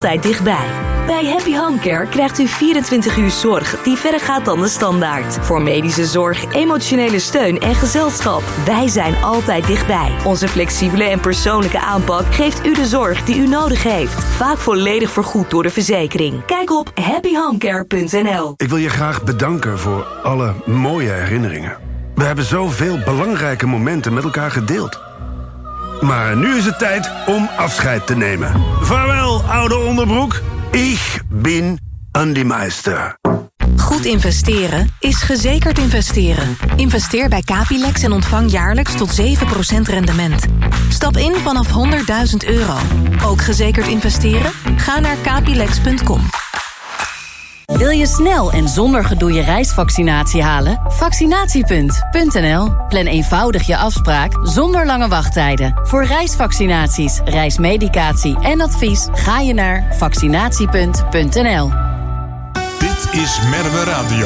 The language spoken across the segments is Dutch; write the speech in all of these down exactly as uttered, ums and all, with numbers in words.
Altijd dichtbij. Bij Happy Home Care krijgt u vierentwintig uur zorg die verder gaat dan de standaard. Voor medische zorg, emotionele steun en gezelschap. Wij zijn altijd dichtbij. Onze flexibele en persoonlijke aanpak geeft u de zorg die u nodig heeft. Vaak volledig vergoed door de verzekering. Kijk op happy home care punt n l. Ik wil je graag bedanken voor alle mooie herinneringen. We hebben zoveel belangrijke momenten met elkaar gedeeld. Maar nu is het tijd om afscheid te nemen. Vaarwel, oude onderbroek. Ik ben Andy Meister. Goed investeren is gezekerd investeren. Investeer bij Capilex en ontvang jaarlijks tot zeven procent rendement. Stap in vanaf honderdduizend euro. Ook gezekerd investeren? Ga naar capilex punt com. Wil je snel en zonder gedoe je reisvaccinatie halen? Vaccinatiepunt punt n l. Plan eenvoudig je afspraak zonder lange wachttijden. Voor reisvaccinaties, reismedicatie en advies ga je naar vaccinatiepunt punt n l. Dit is Merwe Radio.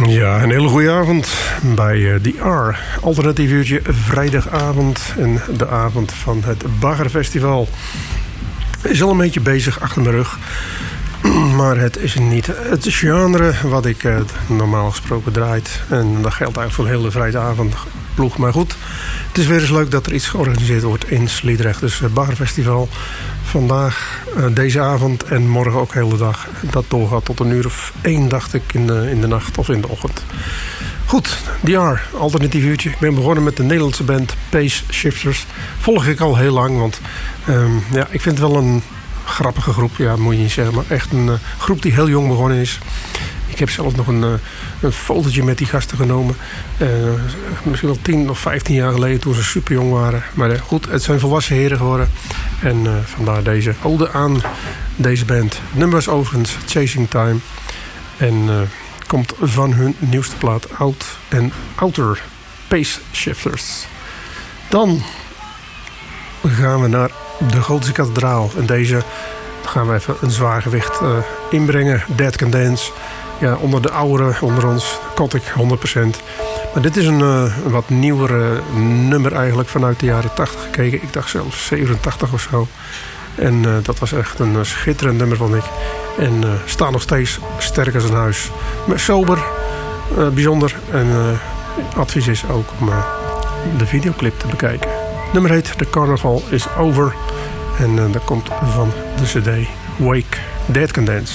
Ja, een hele goede avond bij uh, The R. Alternatief uurtje vrijdagavond en de avond van het Baggerfestival. Is al een beetje bezig achter mijn rug. Maar het is niet het genre wat ik uh, normaal gesproken draait. En dat geldt eigenlijk voor de hele vrijdagavond ploeg. Maar goed, het is weer eens leuk dat er iets georganiseerd wordt in Sliedrecht. Dus het Baggerfestival vandaag, uh, deze avond en morgen ook de hele dag. Dat doorgaat tot een uur of één, dacht ik, in de, in de nacht of in de ochtend. Goed, The R, alternatief uurtje. Ik ben begonnen met de Nederlandse band Pace Shifters. Volg ik al heel lang, want um, ja, ik vind het wel een grappige groep. Ja, dat moet je niet zeggen, maar echt een uh, groep die heel jong begonnen is. Ik heb zelfs nog een, uh, een fotootje met die gasten genomen. Uh, misschien wel tien of vijftien jaar geleden toen ze super jong waren. Maar uh, goed, het zijn volwassen heren geworden. En uh, vandaar deze ode aan deze band. Het nummer is overigens Chasing Time. En uh, komt van hun nieuwste plaat Out and Outer, Pace Shifters. Dan gaan we naar de Gotische Kathedraal. En deze gaan we even een zwaar gewicht uh, inbrengen. Dead Can Dance. Ja, onder de ouderen, onder ons, Gothic honderd procent. Maar dit is een, uh, een wat nieuwere nummer eigenlijk vanuit de jaren tachtig gekeken. Ik dacht zelfs zevenentachtig of zo. En uh, dat was echt een uh, schitterend nummer, vond ik. En uh, staat nog steeds sterk als een huis. Maar sober, uh, bijzonder. En uh, advies is ook om uh, de videoclip te bekijken. Het nummer heet The Carnival is Over. En uh, dat komt van de cd Wake, Dead Can Dance.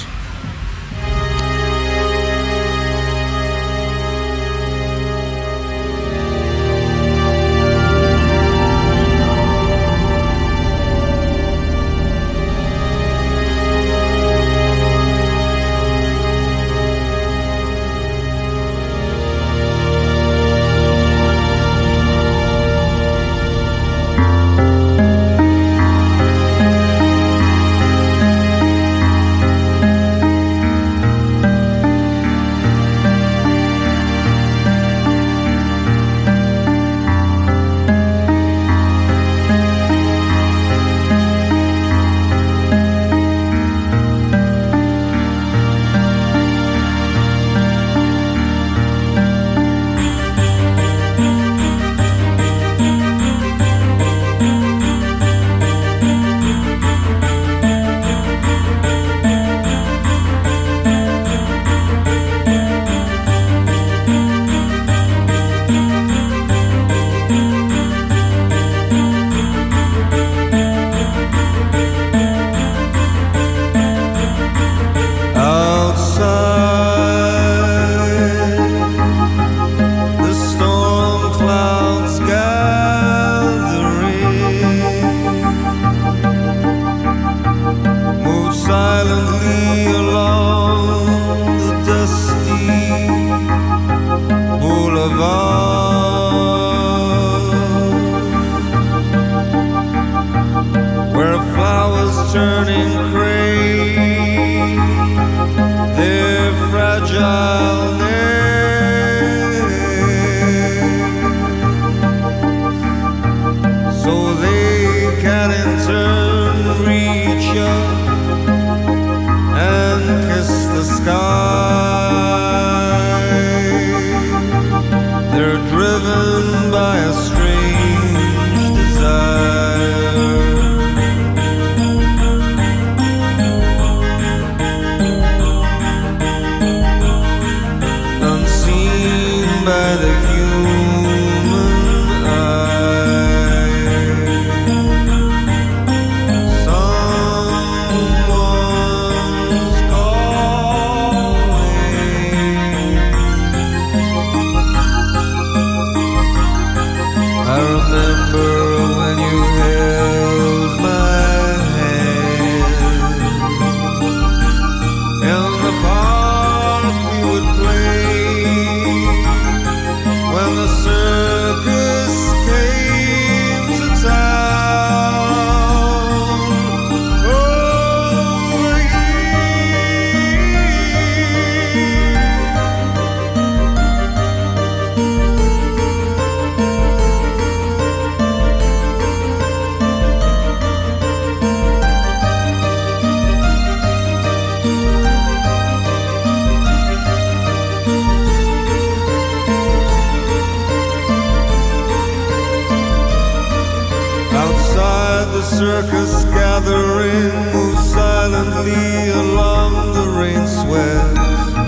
the circus gathering moves silently along the rain-swept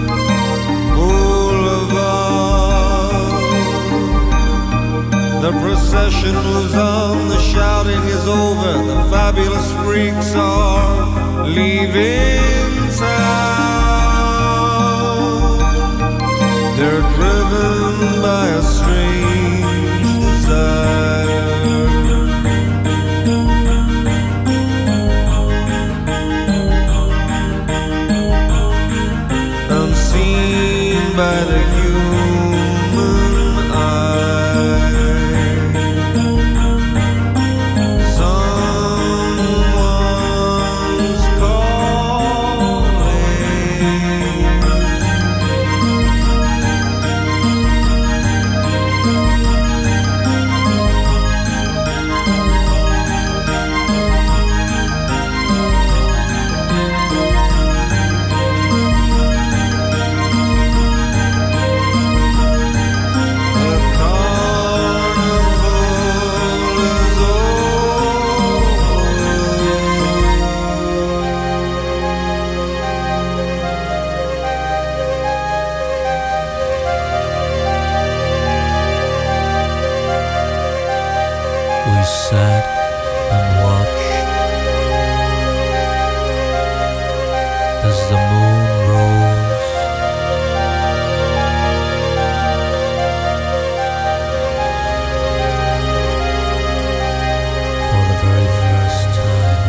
boulevard. The procession moves on, the shouting is over, the fabulous freaks are leaving town. They're driven by a strange desire. Unseen by the human eye. Someone's calling. We sat and watched as the moon rose. For the very first time.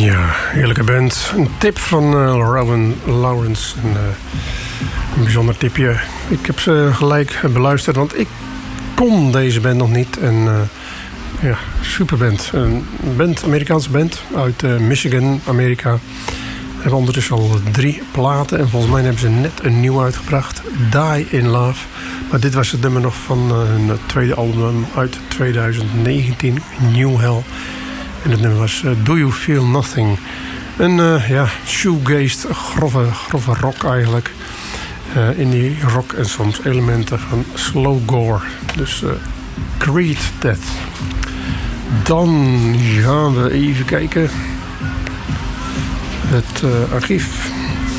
Ja, heerlijke band. Een tip van uh, Rowan Lawrence. Een, uh, een bijzonder tipje. Ik heb ze gelijk beluisterd, want ik kon deze band nog niet. En uh, ja, superband. Een band, Amerikaanse band uit uh, Michigan, Amerika. Ze hebben ondertussen al drie platen. En volgens mij hebben ze net een nieuw uitgebracht. Die in Love. Maar dit was het nummer nog van uh, hun tweede album uit twintig negentien. New Hell. En het nummer was uh, Do You Feel Nothing. Een uh, ja, shoegaze, grove, grove rock eigenlijk. Uh, in die rock en soms elementen van slow gore. Dus uh, Creed Death. Dan gaan we even kijken. Het uh, archief.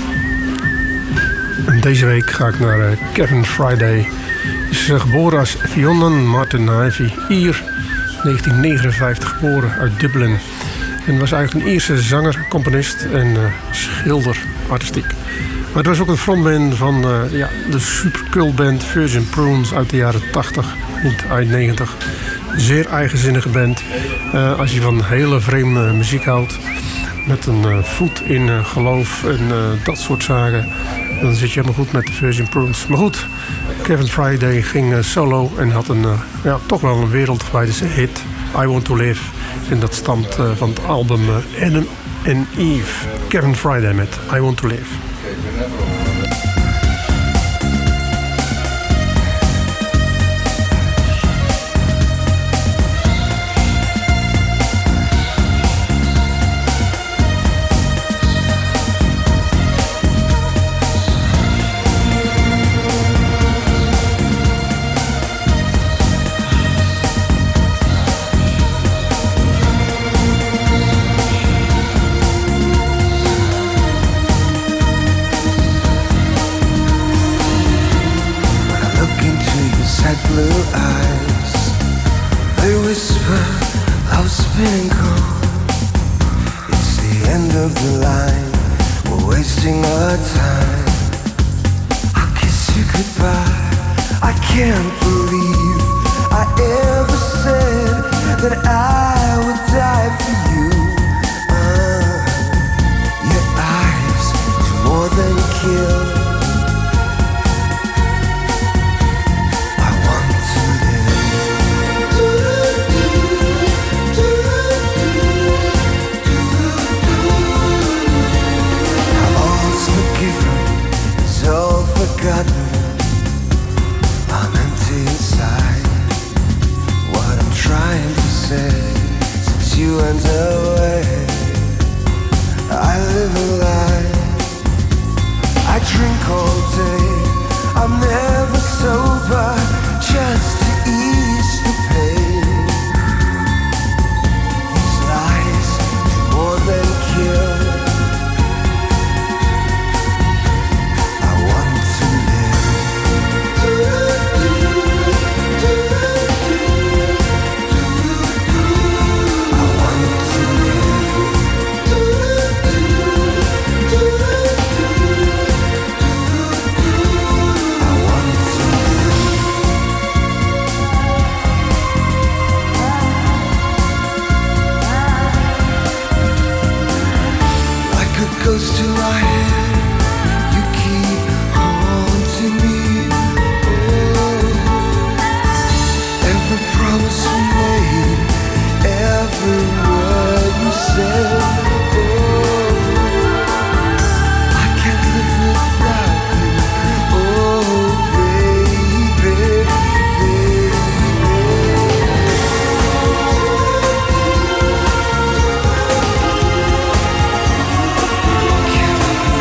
En deze week ga ik naar uh, Kevin Friday. Hij is uh, geboren als Fionnan Martin Ivy, Ier. negentien negenenvijftig geboren uit Dublin. En was eigenlijk een Ierse zanger, componist en uh, schilder, artistiek. Maar het was ook een frontman van uh, ja, de supercultband Virgin Prunes uit de jaren tachtig, eind negentig. Zeer eigenzinnige band. Uh, als je van hele vreemde muziek houdt, met een uh, voet in uh, geloof en uh, dat soort zaken, dan zit je helemaal goed met de Virgin Prunes. Maar goed, Kevin Friday ging uh, solo en had een, uh, ja, toch wel een wereldwijde hit, I Want To Live. En dat stamt uh, van het album uh, Adam and Eve. Kevin Friday met I Want To Live. Blue eyes, they whisper, love's been gone. It's the end of the line, we're wasting our time. I'll kiss you goodbye, I can't believe I ever said that I would die for you. uh, Your eyes do more than kill. Forgotten, I'm empty inside. What I'm trying to say, since you went away, I live a lie. I drink all day, I'm never sober, just to ease the pain. These lies do more than kill. Goes to my head, you keep haunting me. Oh, every promise you made, every word you said. Oh, I can't live without you. Oh, baby, baby. Can't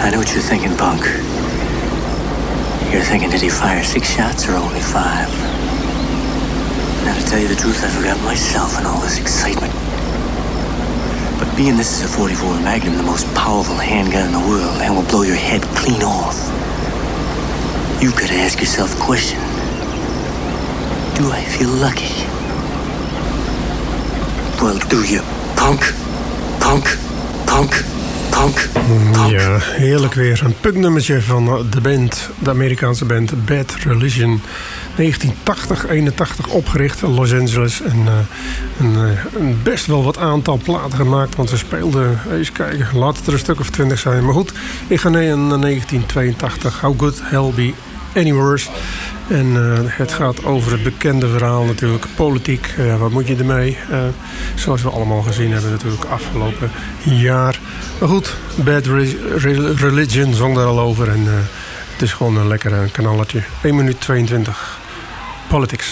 I know what you're thinking, punk. You're thinking, did he fire six shots or only five? Now, to tell you the truth, I forgot myself in all this excitement. But being this is a forty-four Magnum, the most powerful handgun in the world, and will blow your head clean off, you could ask yourself a question. Do I feel lucky? Well, do you, punk? Punk? Punk? Punk? Punk? Ja, heerlijk weer. Een punknummertje van de band, de Amerikaanse band Bad Religion. negentien tachtig, eenentachtig opgericht in Los Angeles. En uh, een, uh, een best wel wat aantal platen gemaakt. Want ze speelden, eens kijken, laat het er een stuk of twintig zijn. Maar goed, ik ga naar negentien tweeëntachtig. How Good Hell Be Any Worse. En uh, het gaat over het bekende verhaal natuurlijk. Politiek, uh, wat moet je ermee? Uh, zoals we allemaal gezien hebben natuurlijk afgelopen jaar. Maar goed, Bad Re- Re- Religion zong daar al over. En uh, het is gewoon een lekker uh, kanalletje. één minuut tweeëntwintig. Politics.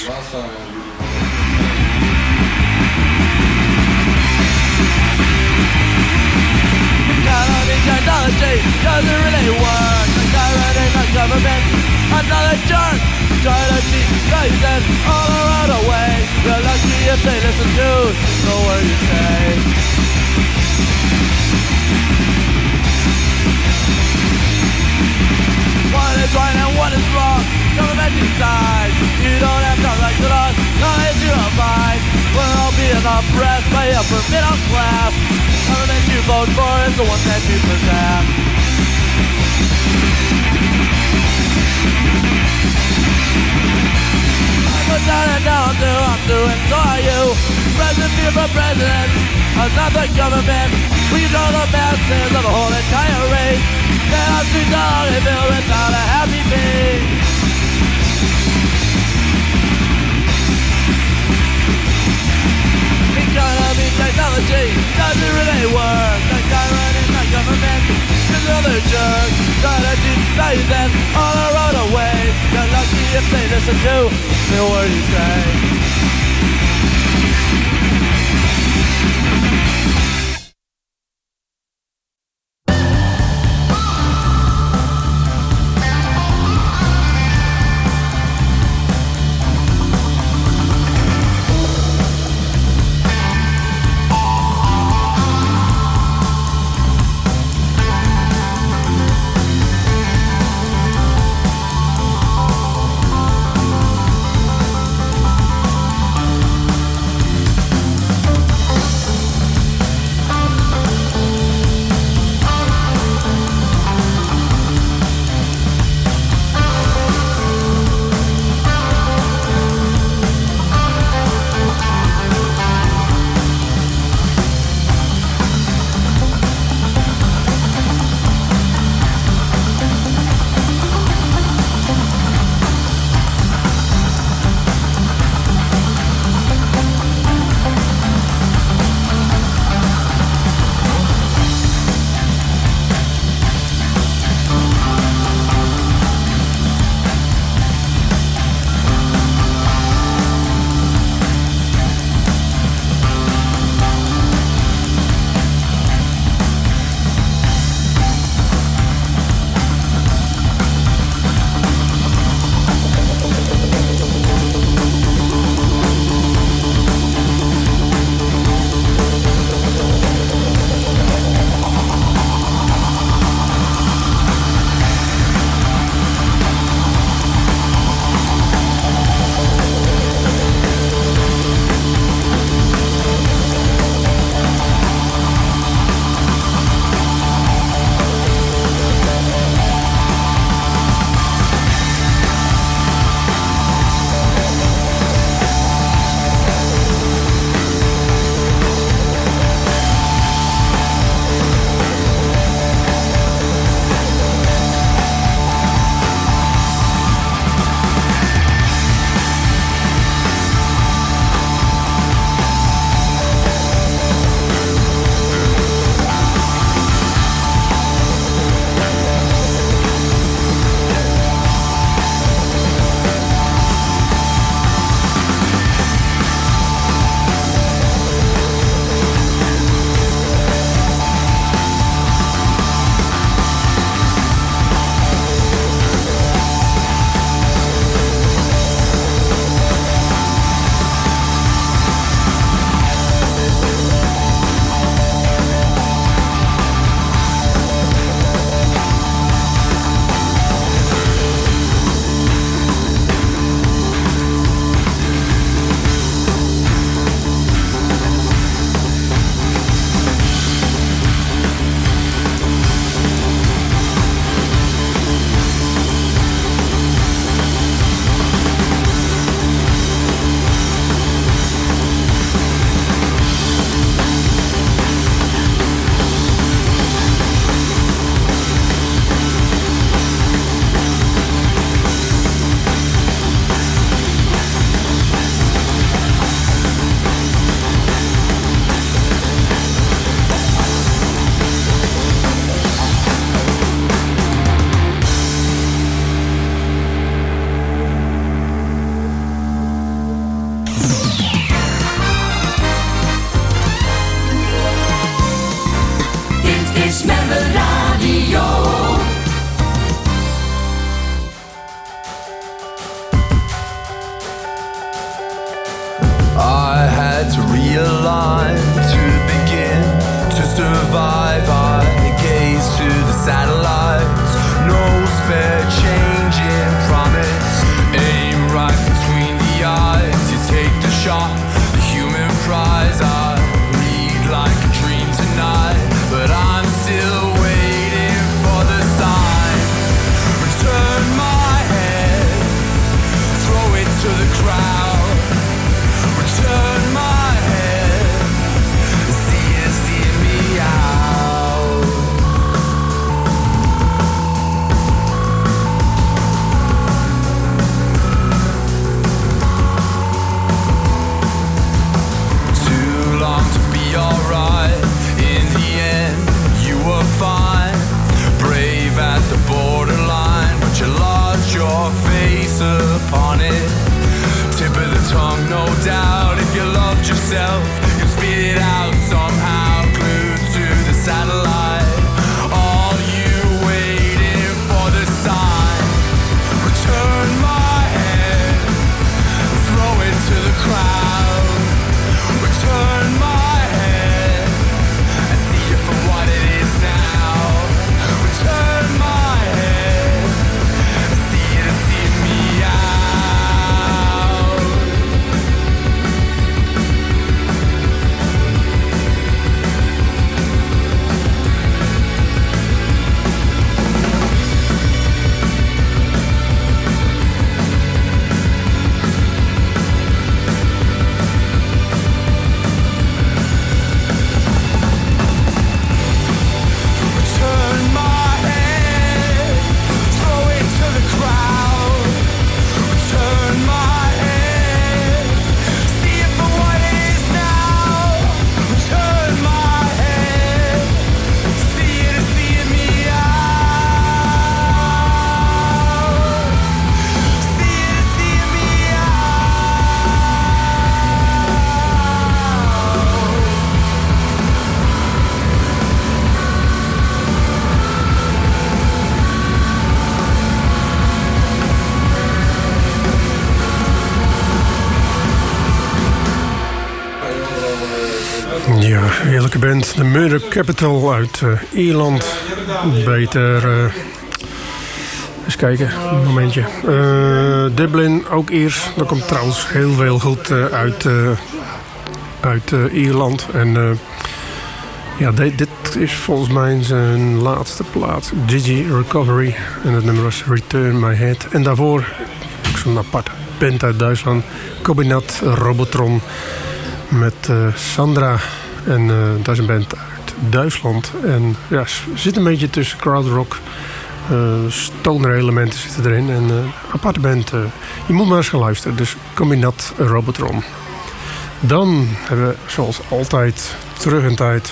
Technology doesn't really work. The guy running the government, another jerk. Try to teach them all around the way. You're lucky if they listen to the word you say. What is right and what is wrong? Government decides. You don't have to like to us, knowledge you abide. We're all being oppressed by upper middle class. Government you vote for is the one that you protect. I put down and down do, I'm doing so are you. President fear for president, another government. We control the masses of the whole entire race. Then our streets are only filled without a happy face. Economy, technology doesn't really work. The guy running the government is another jerk. Try to teach values and all around the way. You're lucky if they listen to the word you say. Heerlijke band, de Murder Capital uit uh, Ierland. Beter... Uh, eens kijken, een momentje. Uh, Dublin, ook Iers. Dat komt trouwens heel veel goed uh, uit, uh, uit uh, Ierland. En uh, ja, dit, dit is volgens mij zijn laatste plaat. Gigi Recovery. En het nummer was Return My Head. En daarvoor ook zo'n aparte band uit Duitsland. Combinat Robotron. Met uh, Sandra. En uh, dat is een band uit Duitsland. En ja, zit een beetje tussen krautrock. Uh, stoner elementen zitten erin. En uh, aparte band. Uh, je moet maar eens gaan luisteren. Dus Combinat Robotron. Dan hebben we zoals altijd terug in tijd.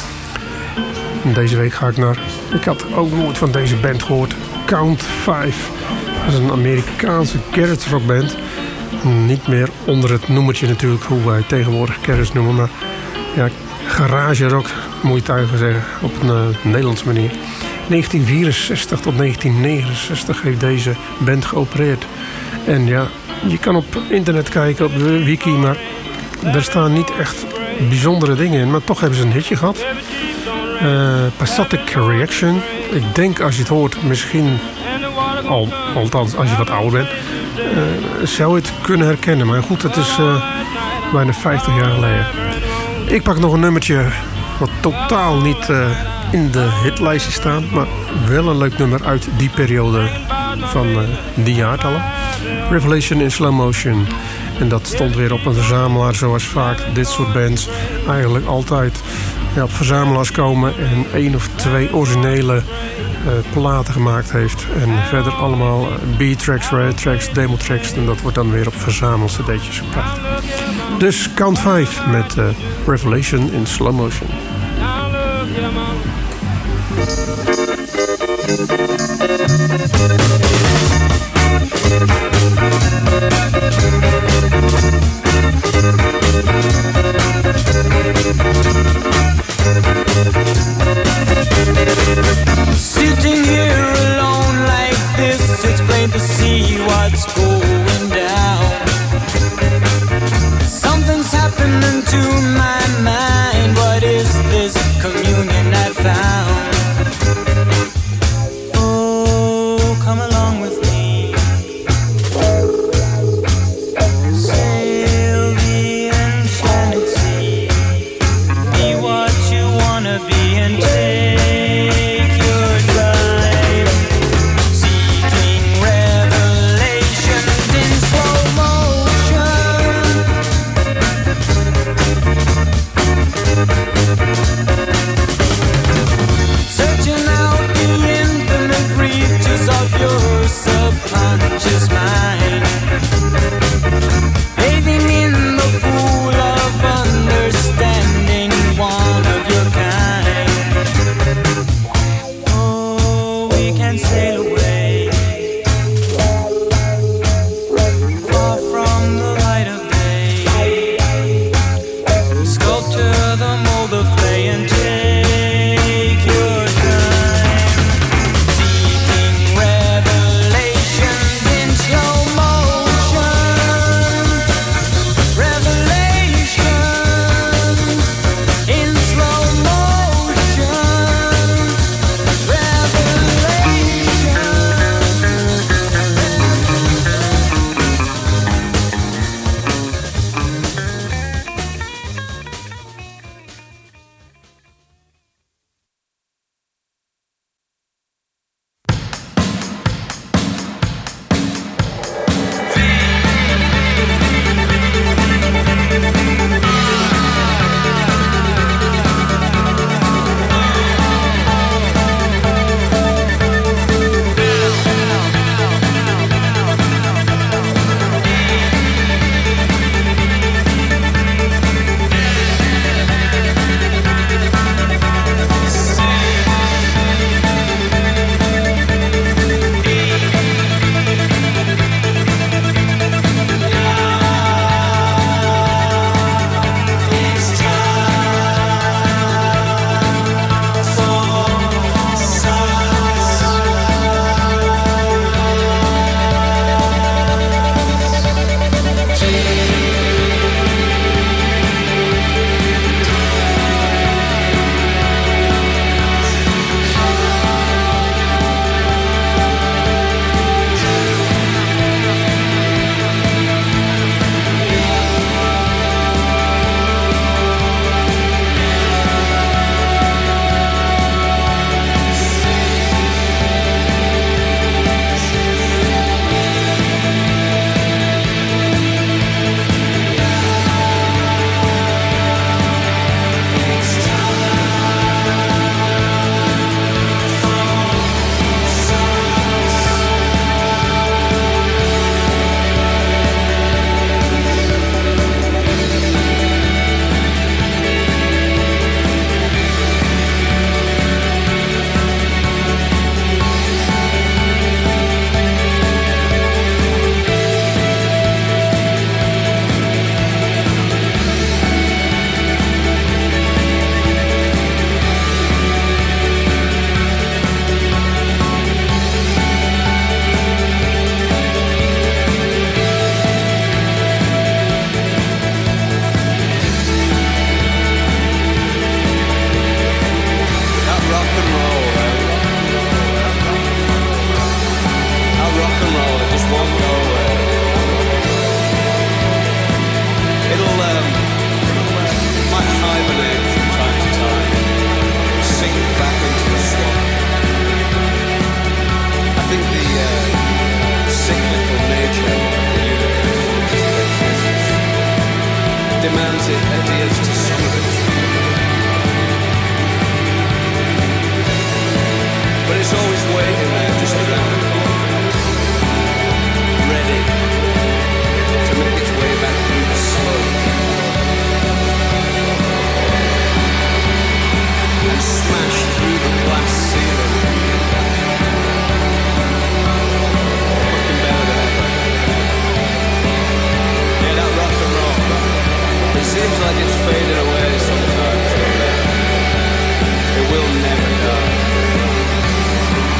En deze week ga ik naar... Ik had ook nooit van deze band gehoord. Count vijf. Dat is een Amerikaanse garage rockband. Niet meer onder het noemertje natuurlijk. Hoe wij tegenwoordig garage noemen. Maar ja, garage rock moet je het eigenlijk zeggen. Op een uh, Nederlandse manier. negentien vierenzestig tot negentien negenenzestig heeft deze band geopereerd. En ja, je kan op internet kijken, op de wiki, maar er staan niet echt bijzondere dingen in. Maar toch hebben ze een hitje gehad. Uh, Pathetic Reaction. Ik denk als je het hoort, misschien, al, althans als je wat ouder bent, uh, zou je het kunnen herkennen. Maar goed, het is uh, bijna vijftig jaar geleden. Ik pak nog een nummertje wat totaal niet... Uh, in de hitlijstje staan, maar wel een leuk nummer uit die periode van uh, die jaartallen. Revelation in Slow Motion. En dat stond weer op een verzamelaar, zoals vaak dit soort bands eigenlijk altijd ja, op verzamelaars komen en één of twee originele uh, platen gemaakt heeft. En verder allemaal uh, B-tracks, rare-tracks, demo-tracks. En dat wordt dan weer op verzamel-cd'tjes gebracht. Dus Count vijf met uh, Revelation in Slow Motion. Sitting here alone like this, it's plain to see what's going down. Something's happening to my mind. What is this communion I found? Oh, come along with me. Sail the enchanted sea. Be what you wanna be and take your time. Seeking revelations in slow motion. Searching out the infinite reaches of your subconscious mind. Bathing in the pool of understanding, one of your kind. Oh, we can sail away far from the light of day. Sculpture the mold of clay and take your time. Seeking revelations in slow motion. Revelations in slow motion. Revelations. But it's always waiting there, just around the corner, ready to make its way back through the smoke and smash through the glass ceiling. Looking better than ever. Yeah, that rock and roll. It seems like it's fading away sometimes. It will never die.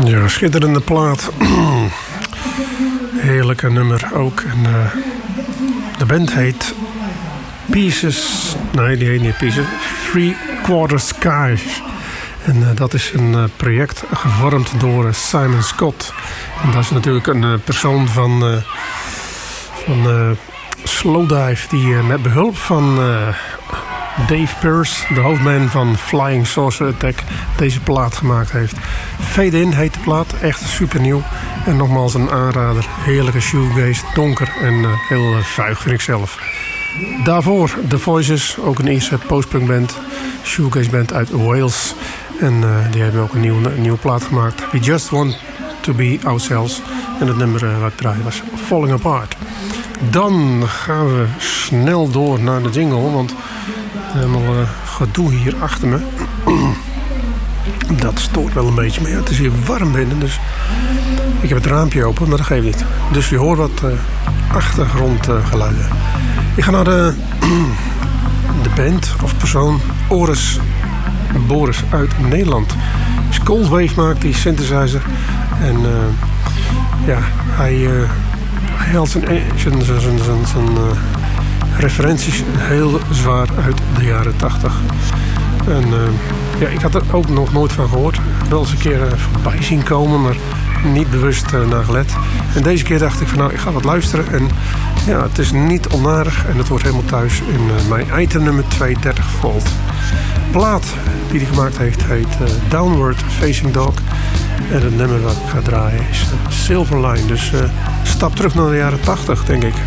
Ja, schitterende plaat. Heerlijke nummer ook. En, uh, de band heet Pieces. Nee, die heet niet Pieces. Three Quarter Skies. En uh, dat is een uh, project gevormd door uh, Simon Scott. En dat is natuurlijk een uh, persoon van, uh, van uh, Slowdive. Die uh, met behulp van uh, Dave Pearce, de hoofdman van Flying Saucer Attack, deze plaat gemaakt heeft. Fade In heet de plaat. Echt super nieuw. En nogmaals een aanrader. Heerlijke shoegaze. Donker en uh, heel uh, vuig vind ik zelf. Daarvoor The Voices. Ook een Ierse postpunk band. Shoegaze band uit Wales. En uh, die hebben ook een nieuwe, een nieuwe plaat gemaakt. We Just Want To Be Ourselves. En het nummer uh, wat ik draaide was Falling Apart. Dan gaan we snel door naar de jingle. Want helemaal uh, gedoe hier achter me. Dat stoort wel een beetje. Maar ja, het is hier warm binnen. Dus ik heb het raampje open, maar dat geeft niet. Dus je hoort wat uh, achtergrondgeluiden. Uh, ik ga naar de, de band of persoon Oris Boris uit Nederland. Dus Cold Wave maakt die synthesizer. En uh, ja, hij, uh, hij haalt zijn, zijn, zijn, zijn, zijn, zijn uh, referenties heel zwaar uit de jaren tachtig. En uh, ja, ik had er ook nog nooit van gehoord. Wel eens een keer uh, voorbij zien komen, maar niet bewust uh, naar gelet. En deze keer dacht ik van nou, ik ga wat luisteren. En ja, het is niet onaardig en het wordt helemaal thuis in uh, mijn item nummer tweehonderddertig volt. Plaat die hij gemaakt heeft heet uh, Downward Facing Dog. En het nummer wat ik ga draaien is uh, Silverline. Dus uh, stap terug naar de jaren tachtig, denk ik.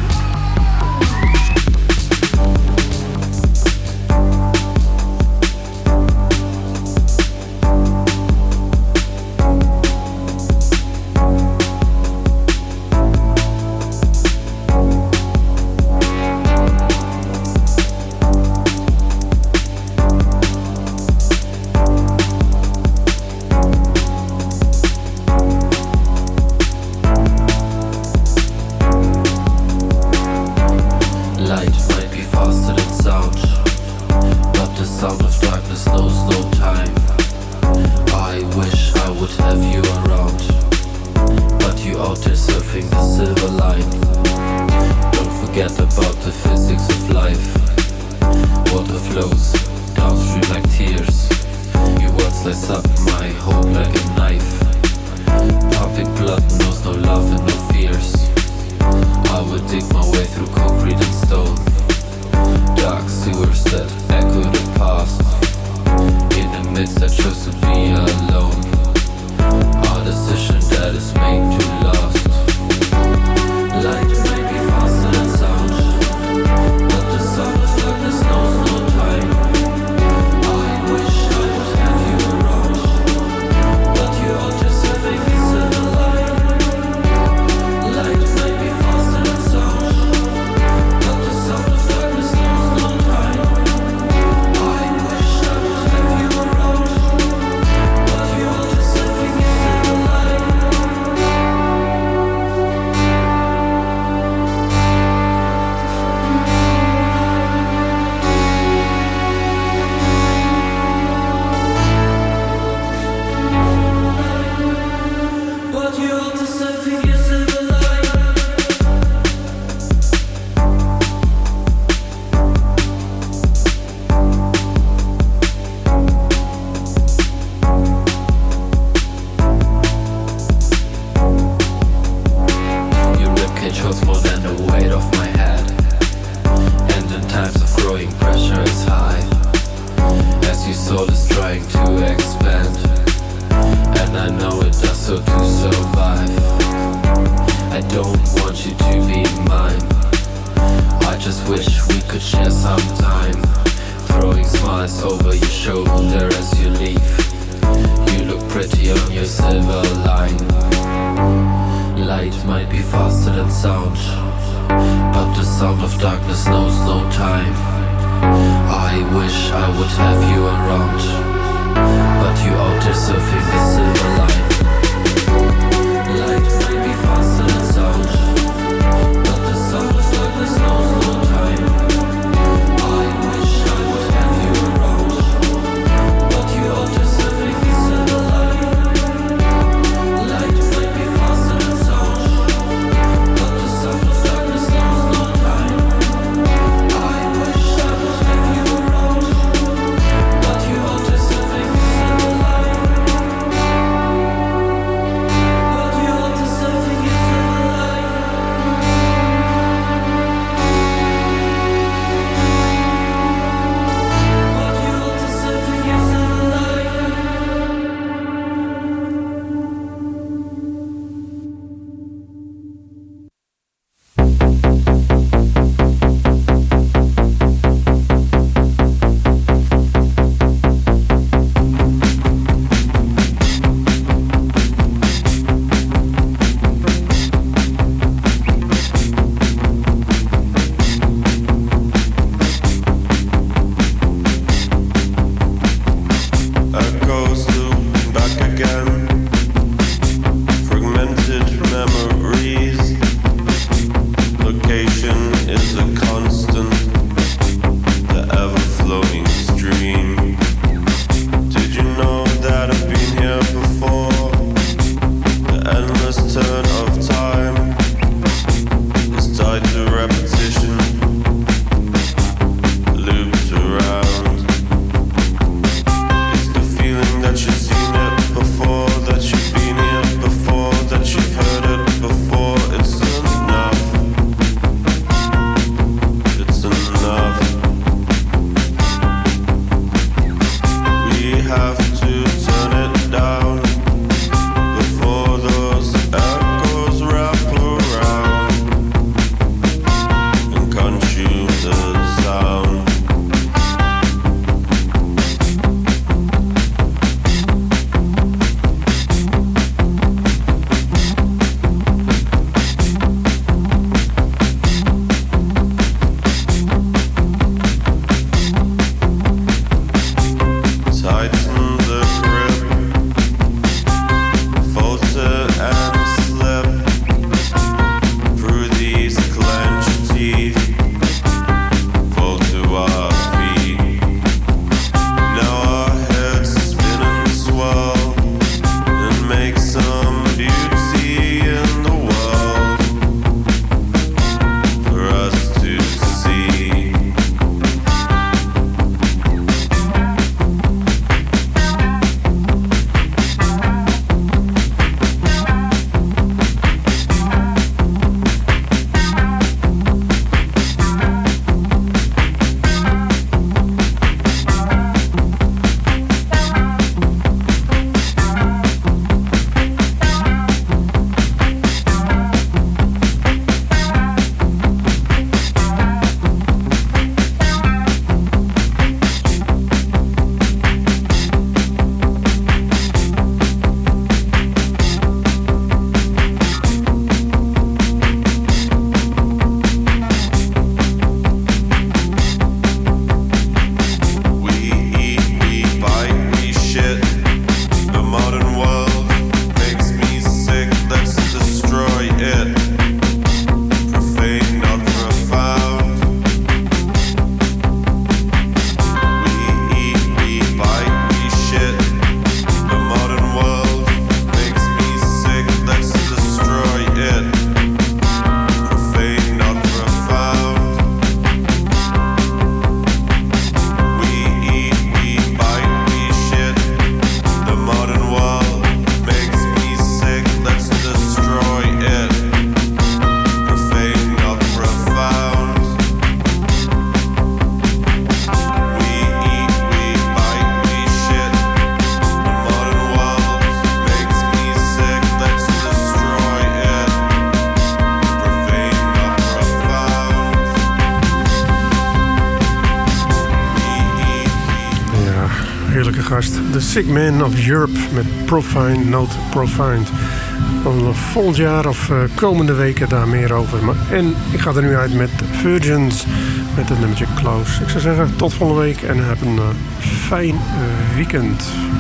gast. The Sick Man of Europe met Profine Not Profined. Dan volgend jaar of uh, komende weken daar meer over. Maar, en ik ga er nu uit met Virgins met het nummertje Close. Ik zou zeggen tot volgende week en heb een uh, fijn uh, weekend.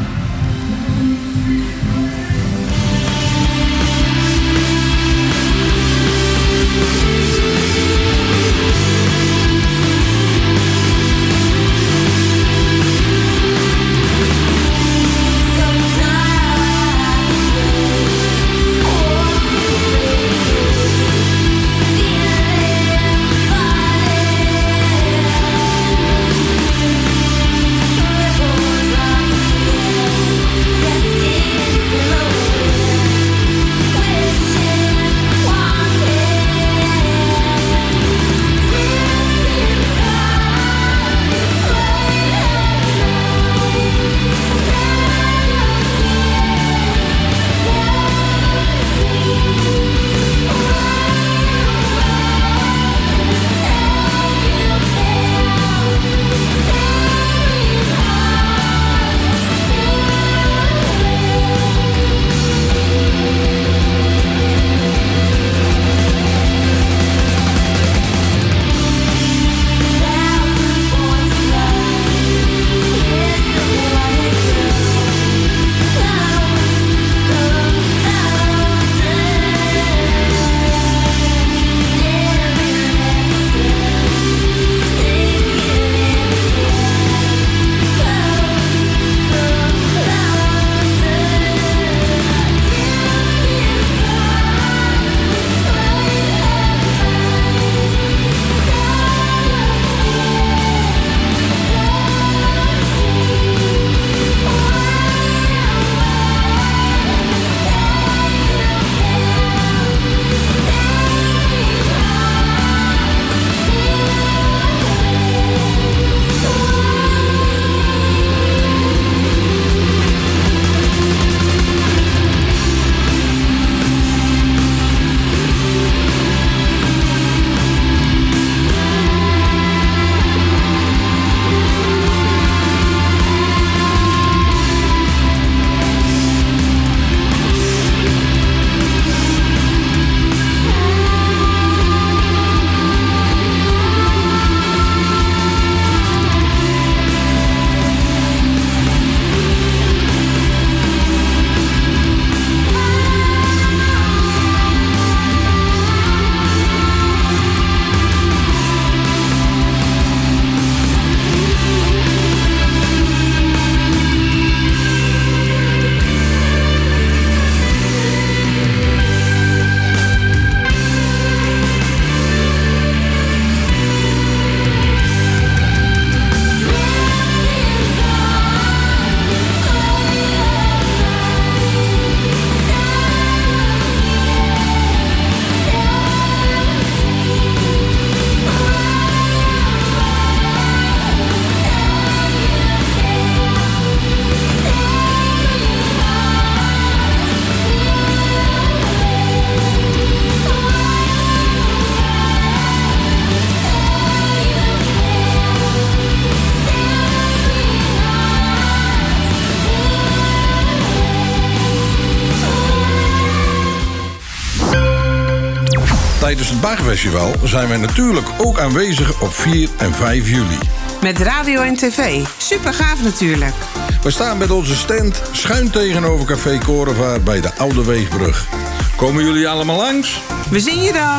Tijdens het Baggerfestival zijn wij natuurlijk ook aanwezig op vier en vijf juli. Met radio en tv. Super gaaf natuurlijk. We staan met onze stand schuin tegenover Café Korenvaart bij de Oude Weegbrug. Komen jullie allemaal langs? We zien je dan.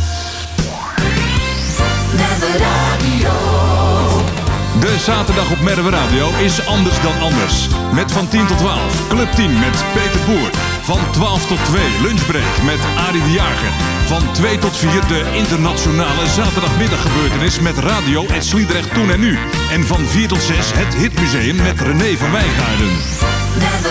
De zaterdag op Merwe Radio is anders dan anders. Met van tien tot twaalf Club tien met Peter Boer. Van twaalf tot twee Lunchbreak met Arie de Jager. Van twee tot vier de internationale zaterdagmiddaggebeurtenis met radio en Sliedrecht Toen en Nu. En van vier tot zes het Hitmuseum met René van Wijngaarden.